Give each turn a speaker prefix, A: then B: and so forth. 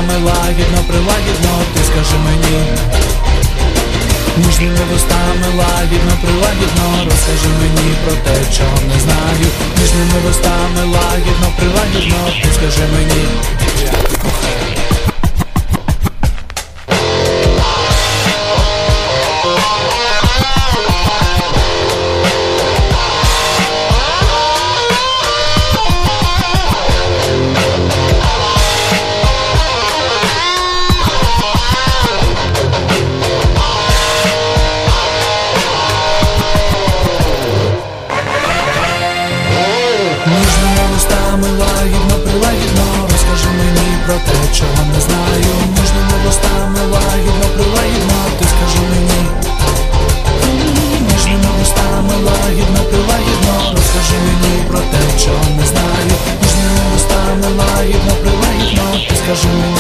A: вустами лагідно, прилагідно, ти скажи мені. Ніжними вустами лагідно, прилагідно, розкажи мені про те, чого не знаю. Ніжними вустами лагідно, прилагідно, ти скажи мені. Я тебе кохаю. Ніжними вустами лагідно, прилагідно, розкажи мені про те, чого не знаю. Ніжними вустами лагідно, прилагідно, ти скажи мені. Ніжними вустами лагідно, прилагідно, розкажи мені про те, чого не знаю. Ніжними вустами лагідно, прилагідно, ти скажи мені.